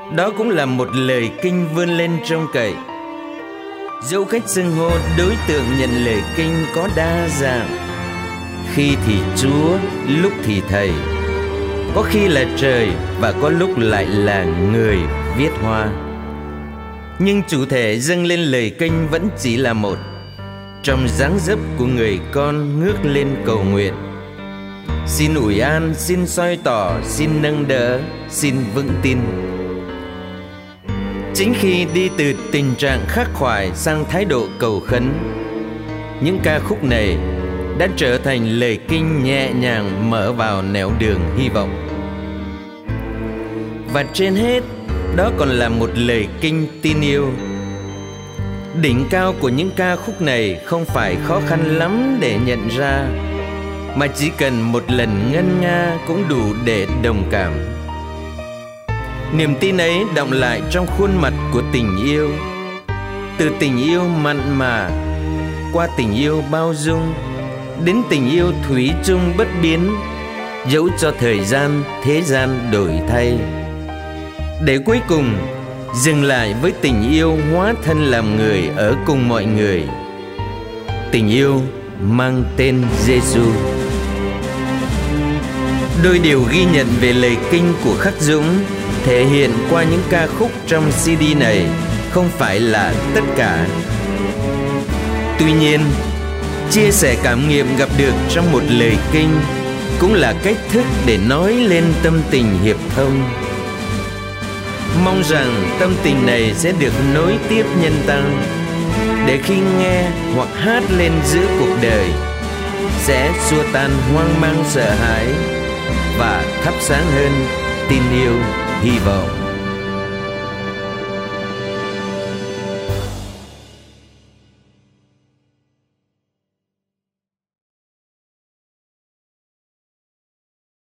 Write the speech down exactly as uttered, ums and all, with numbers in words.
Đó cũng là một lời kinh vươn lên trông cậy. Dẫu cách xưng hô, đối tượng nhận lời kinh có đa dạng, khi thì Chúa, lúc thì Thầy, có khi là trời và có lúc lại là người viết hoa. Nhưng chủ thể dâng lên lời kinh vẫn chỉ là một, trong dáng dấp của người con ngước lên cầu nguyện. Xin ủi an, xin soi tỏ, xin nâng đỡ, xin vững tin. Chính khi đi từ tình trạng khắc khoải sang thái độ cầu khấn, những ca khúc này đã trở thành lời kinh nhẹ nhàng mở vào nẻo đường hy vọng. Và trên hết, đó còn là một lời kinh tin yêu. Đỉnh cao của những ca khúc này không phải khó khăn lắm để nhận ra, mà chỉ cần một lần ngân nga cũng đủ để đồng cảm. Niềm tin ấy đọng lại trong khuôn mặt của tình yêu, từ tình yêu mặn mà qua tình yêu bao dung, đến tình yêu thủy chung bất biến, dẫu cho thời gian thế gian đổi thay, để cuối cùng dừng lại với tình yêu hóa thân làm người ở cùng mọi người, tình yêu mang tên Giêsu. Đôi điều ghi nhận về lời kinh của Khắc Dũng thể hiện qua những ca khúc trong xê đê này không phải là tất cả. Tuy nhiên, chia sẻ cảm nghiệm gặp được trong một lời kinh cũng là cách thức để nói lên tâm tình hiệp thông. Mong rằng tâm tình này sẽ được nối tiếp nhân tăng, để khi nghe hoặc hát lên giữa cuộc đời sẽ xua tan hoang mang sợ hãi và thắp sáng hơn tin yêu hy vọng.